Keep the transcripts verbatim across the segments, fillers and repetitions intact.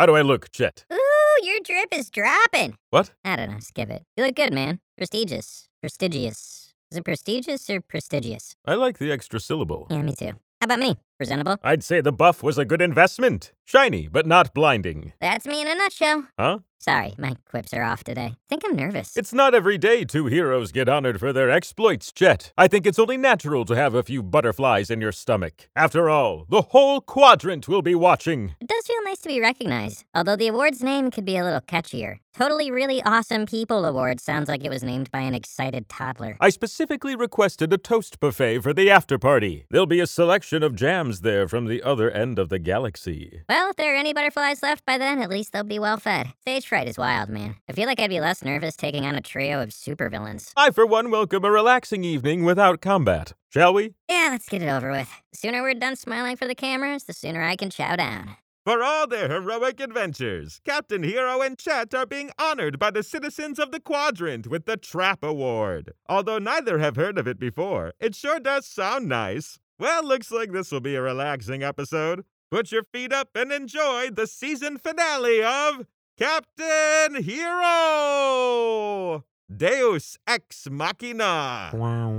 How do I look, Chet? Ooh, your drip is dropping. What? I don't know, skip it. You look good, man. Prestigious. Prestigious. Is it prestigious or prestigious? I like the extra syllable. Yeah, me too. How about me? Presentable? I'd say the buff was a good investment. Shiny, but not blinding. That's me in a nutshell. Huh? Sorry, my quips are off today. I think I'm nervous. It's not every day two heroes get honored for their exploits, Chet. I think it's only natural to have a few butterflies in your stomach. After all, the whole quadrant will be watching. It does feel nice to be recognized, although the award's name could be a little catchier. Totally Really Awesome People Award sounds like it was named by an excited toddler. I specifically requested a toast buffet for the after party. There'll be a selection of jams there from the other end of the galaxy. Well, if there are any butterflies left by then, at least they'll be well fed. Stage fright is wild, man. I feel like I'd be less nervous taking on a trio of supervillains. I, for one, welcome a relaxing evening without combat. Shall we? Yeah, let's get it over with. The sooner we're done smiling for the cameras, the sooner I can chow down. For all their heroic adventures, Captain Hero and Chet are being honored by the citizens of the Quadrant with the Trap Award. Although neither have heard of it before, it sure does sound nice. Well, looks like this will be a relaxing episode. Put your feet up and enjoy the season finale of Captain Hero! Deus Ex Machina.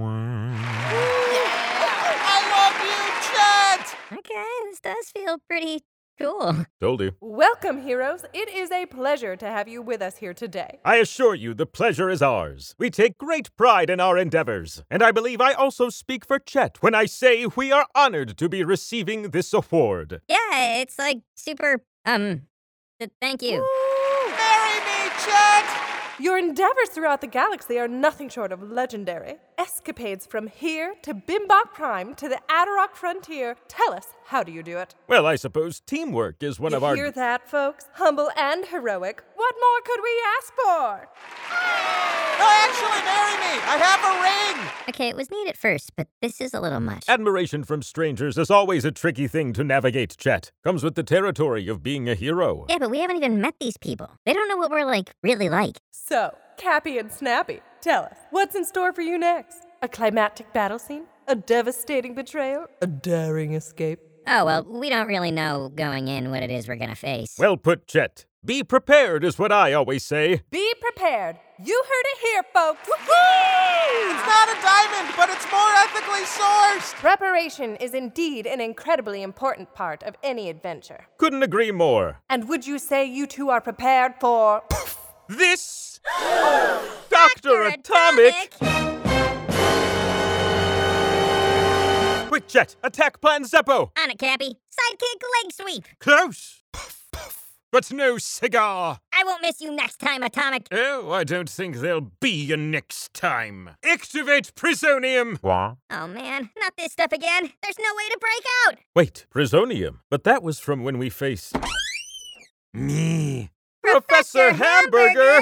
I love you, Chet! Okay, this does feel pretty cool. Told you. Welcome, heroes. It is a pleasure to have you with us here today. I assure you the pleasure is ours. We take great pride in our endeavors. And I believe I also speak for Chet when I say we are honored to be receiving this award. Yeah, it's like super, um, th- thank you. Woo! Marry me, Chet! Your endeavors throughout the galaxy are nothing short of legendary. Escapades from here to Bimbok Prime to the Adarok frontier. Tell us, how do you do it? Well, I suppose teamwork is one you of our... hear that, folks? Humble and heroic. What more could we ask for? No, actually, marry me! I have a ring! Okay, it was neat at first, but this is a little much. Admiration from strangers is always a tricky thing to navigate, Chet. Comes with the territory of being a hero. Yeah, but we haven't even met these people. They don't know what we're, like, really like. So, Cappy and Snappy, tell us, what's in store for you next? A climactic battle scene? A devastating betrayal? A daring escape? Oh, well, we don't really know going in what it is we're gonna face. Well put, Chet. Be prepared is what I always say. Be prepared. You heard it here, folks. It's not a diamond, but it's more ethically sourced! Preparation is indeed an incredibly important part of any adventure. Couldn't agree more. And would you say you two are prepared for... This... Doctor Atomic! Quick, Chet! Attack Plan Zeppo! On it, Cappy. Sidekick leg sweep. Close! Puff, puff. But no cigar! I won't miss you next time, Atomic. Oh, I don't think there'll be a next time. Activate Prisonium! What? Oh, man. Not this stuff again. There's no way to break out. Wait, Prisonium? But that was from when we faced... Me. Professor Hamburger!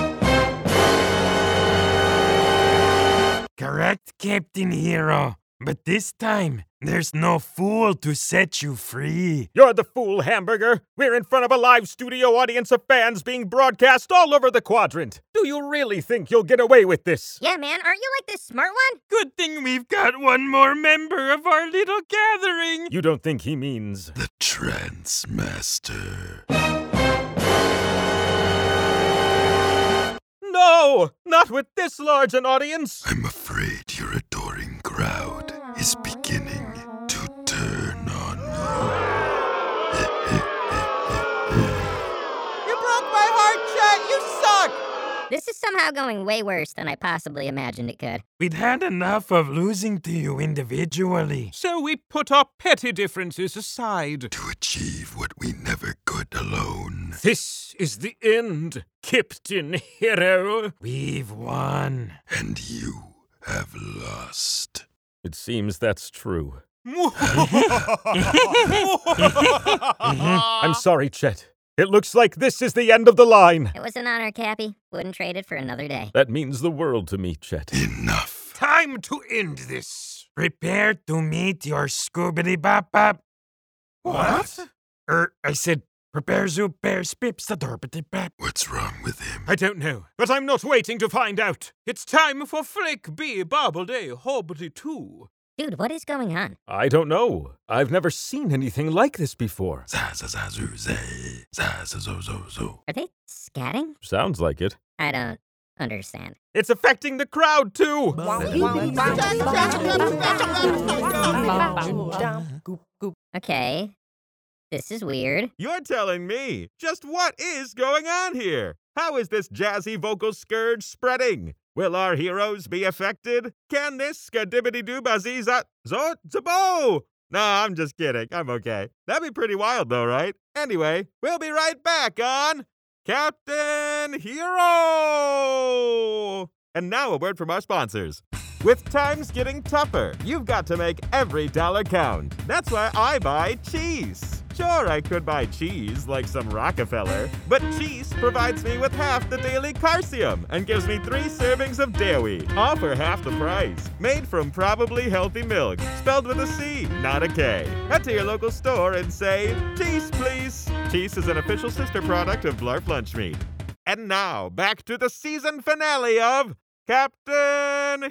Correct, Captain Hero. But this time, there's no fool to set you free. You're the fool, Hamburger. We're in front of a live studio audience of fans being broadcast all over the quadrant. Do you really think you'll get away with this? Yeah, man. Aren't you like the smart one? Good thing we've got one more member of our little gathering. You don't think he means... The Trance Master. No! Not with this large an audience! I'm afraid your adoring crowd is beginning to turn on me. You broke my heart, Chet! You suck! This is somehow going way worse than I possibly imagined it could. We'd had enough of losing to you individually. So we put our petty differences aside. To achieve what we never could alone. This is the end, Captain Hero. We've won. And you have lost. It seems that's true. I'm sorry, Chet. It looks like this is the end of the line. It was an honor, Cappy. Wouldn't trade it for another day. That means the world to me, Chet. Enough. Time to end this. Prepare to meet your Scoobity-Bop-Bop. What? Er, I said, prepare to bear spips the dorpity-bap. What's wrong with him? I don't know, but I'm not waiting to find out. It's time for Flick B Bobble Day Hobbity two. Dude, what is going on? I don't know. I've never seen anything like this before. Zazazazoo-zay, zazazozozo. Are they scatting? Sounds like it. I don't understand. It's affecting the crowd, too! Okay. This is weird. You're telling me. Just what is going on here? How is this jazzy vocal scourge spreading? Will our heroes be affected? Can this skadibbity-doo-bazee za- zo- zabo? No, I'm just kidding. I'm okay. That'd be pretty wild, though, right? Anyway, we'll be right back on Captain Hero! And now a word from our sponsors. With times getting tougher, you've got to make every dollar count. That's why I buy cheese. Sure, I could buy cheese like some Rockefeller, but cheese provides me with half the daily calcium and gives me three servings of dairy, all for half the price. Made from probably healthy milk, spelled with a C, not a K. Head to your local store and say, cheese, please. Cheese is an official sister product of Blarf Lunch Meat. And now, back to the season finale of Captain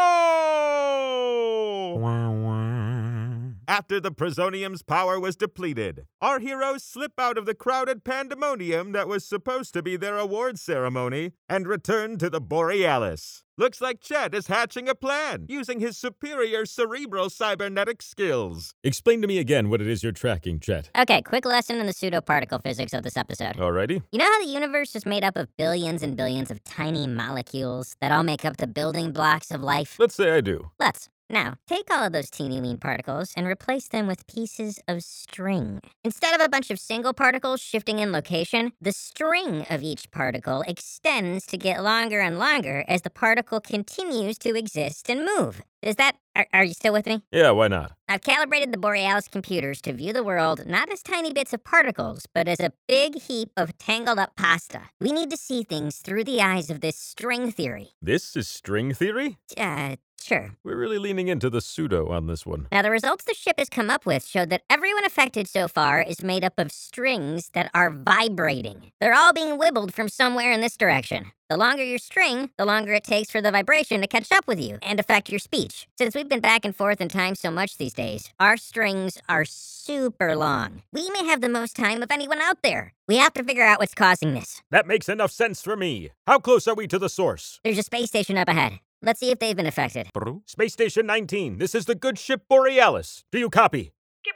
Hero! Wah, wah. After the Prosonium's power was depleted, our heroes slip out of the crowded pandemonium that was supposed to be their awards ceremony and return to the Borealis. Looks like Chet is hatching a plan using his superior cerebral cybernetic skills. Explain to me again what it is you're tracking, Chet. Okay, quick lesson in the pseudoparticle physics of this episode. Alrighty. You know how the universe is made up of billions and billions of tiny molecules that all make up the building blocks of life? Let's say I do. Let's. Now, take all of those teeny weeny particles and replace them with pieces of string. Instead of a bunch of single particles shifting in location, the string of each particle extends to get longer and longer as the particle continues to exist and move. Is that... Are, are you still with me? Yeah, why not? I've calibrated the Borealis computers to view the world not as tiny bits of particles, but as a big heap of tangled up pasta. We need to see things through the eyes of this string theory. This is string theory? Uh, sure. We're really leaning into the pseudo on this one. Now, the results the ship has come up with showed that everyone affected so far is made up of strings that are vibrating. They're all being wibbled from somewhere in this direction. The longer your string, the longer it takes for the vibration to catch up with you and affect your speech. Since we've been back and forth in time so much these days, our strings are super long. We may have the most time of anyone out there. We have to figure out what's causing this. That makes enough sense for me. How close are we to the source? There's a space station up ahead. Let's see if they've been affected. Space Station nineteen, this is the good ship Borealis. Do you copy?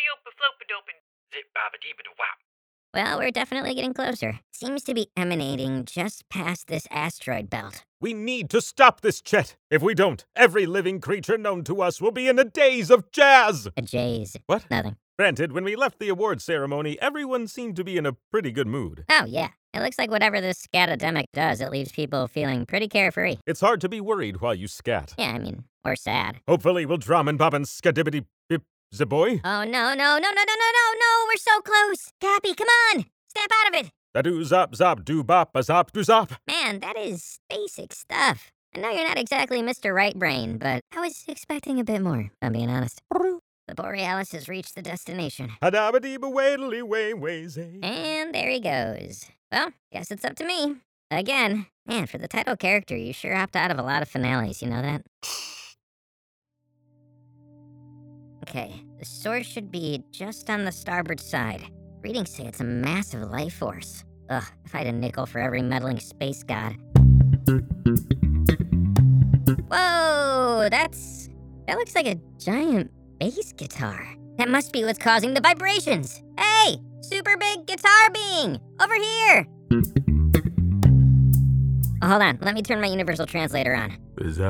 Well, we're definitely getting closer. Seems to be emanating just past this asteroid belt. We need to stop this, Chet. If we don't, every living creature known to us will be in a daze of jazz. A J's. What? Nothing. Granted, when we left the award ceremony, everyone seemed to be in a pretty good mood. Oh, yeah. It looks like whatever this scatademic does, it leaves people feeling pretty carefree. It's hard to be worried while you scat. Yeah, I mean, or sad. Hopefully we'll drum and bob and skadibbity bip zaboy. Oh, no, no, no, no, no, no, no, no, we're so close. Cappy, come on. Step out of it. Da-doo zop zop doo bop a zop doo zop. Man, that is basic stuff. I know you're not exactly Mister Right Brain, but I was expecting a bit more, if I'm being honest. The Borealis has reached the destination. Hadabba-dee-ba waddly way ways-ay. And there he goes. Well, guess it's up to me. Again. Man, for the title character, you sure opt out of a lot of finales, you know that? Okay, the source should be just on the starboard side. Readings say it's a massive life force. Ugh, if I had a nickel for every meddling space god. Whoa, that's... That looks like a giant bass guitar. That must be what's causing the vibrations. Hey, super big guitar being, over here. Oh, hold on, let me turn my universal translator on.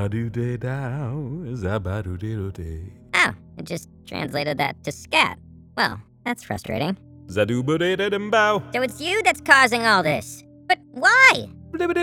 Oh, it just translated that to scat. Well, that's frustrating. So it's you that's causing all this. But why? So what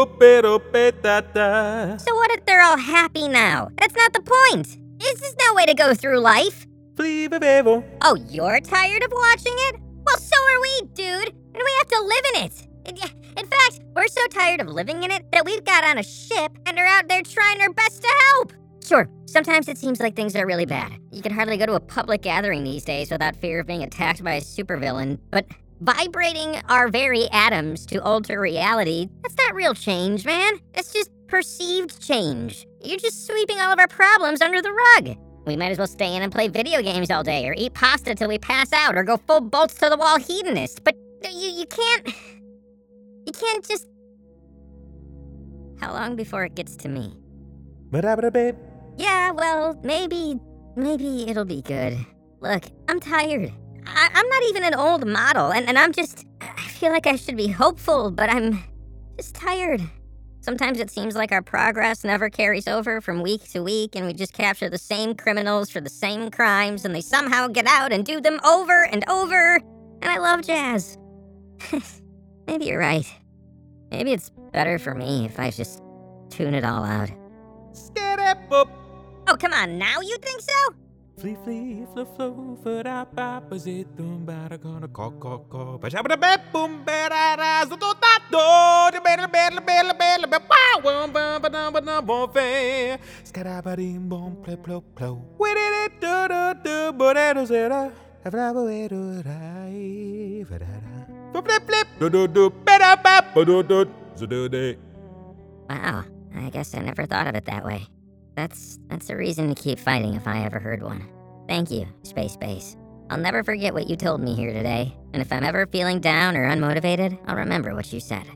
if they're all happy now? That's not the point. This is no way to go through life. Oh, you're tired of watching it? Well, so are we, dude. And we have to live in it. In fact, we're so tired of living in it that we've got on a ship and are out there trying our best to help. Sure, sometimes it seems like things are really bad. You can hardly go to a public gathering these days without fear of being attacked by a supervillain, but vibrating our very atoms to alter reality, that's not real change, man. It's just perceived change. You're just sweeping all of our problems under the rug. We might as well stay in and play video games all day, or eat pasta till we pass out, or go full bolts to the wall hedonist. But you, you can't... You can't just... How long before it gets to me? Ba-da-ba-da-babe. Yeah, well, maybe... Maybe it'll be good. Look, I'm tired. I, I'm not even an old model, and, and I'm just... I feel like I should be hopeful, but I'm just tired. Sometimes it seems like our progress never carries over from week to week, and we just capture the same criminals for the same crimes, and they somehow get out and do them over and over. And I love jazz. Maybe you're right. Maybe it's better for me if I just tune it all out. Skidda-boop. Oh, come on, now you think so? Flee, flee, flo, flo, fa-da-ba-ba-zi-dum, ba-da-gonna, caw, caw, caw, ba-sha-ba-da-ba-boom, ba-da-da, zo-do-da-do, di-ba-da-ba-da-ba-da-ba-da-ba, ba-wum-ba-ba-da-ba-da-ba-fa, skada-ba-dim-bom, plo-plo-plo, wi-di-di-do-do-do, bo-da-do-zera, ha-fra-bo-e-do-rai, fa-da-da, flip-flip, do-do-do, ba-da-ba-ba-do-do, zo-do-de. Wow, I guess I never thought of it that way. That's that's a reason to keep fighting if I ever heard one. Thank you, Space Base. I'll never forget what you told me here today, and if I'm ever feeling down or unmotivated, I'll remember what you said.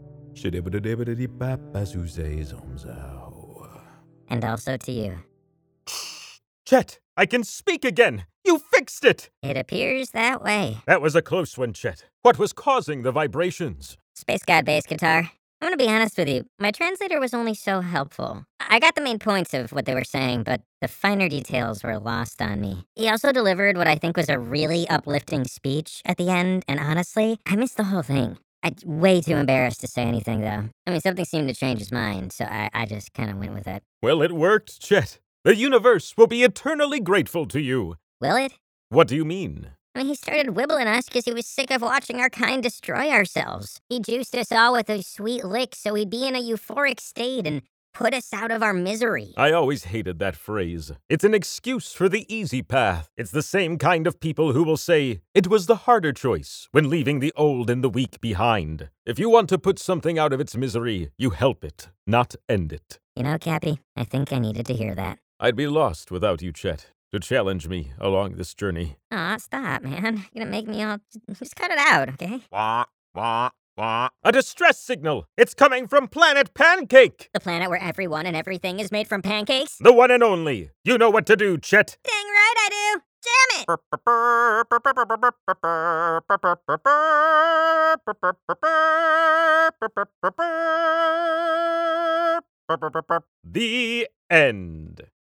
And also to you. Chet, I can speak again! You fixed it! It appears that way. That was a close one, Chet. What was causing the vibrations? Space God Bass Guitar. I'm gonna be honest with you, my translator was only so helpful. I got the main points of what they were saying, but the finer details were lost on me. He also delivered what I think was a really uplifting speech at the end, and honestly, I missed the whole thing. I'm way too embarrassed to say anything, though. I mean, something seemed to change his mind, so I, I just kind of went with it. Well, it worked, Chet. The universe will be eternally grateful to you. Will it? What do you mean? I mean, he started wibbling us because he was sick of watching our kind destroy ourselves. He juiced us all with those sweet licks so we'd be in a euphoric state and put us out of our misery. I always hated that phrase. It's an excuse for the easy path. It's the same kind of people who will say, it was the harder choice when leaving the old and the weak behind. If you want to put something out of its misery, you help it, not end it. You know, Cappy, I think I needed to hear that. I'd be lost without you, Chet, to challenge me along this journey. Aw, stop, man. You're gonna make me all... Just cut it out, okay? Wah, wah, wah. A distress signal! It's coming from Planet Pancake! The planet where everyone and everything is made from pancakes? The one and only! You know what to do, Chet! Dang right I do! Jam The end.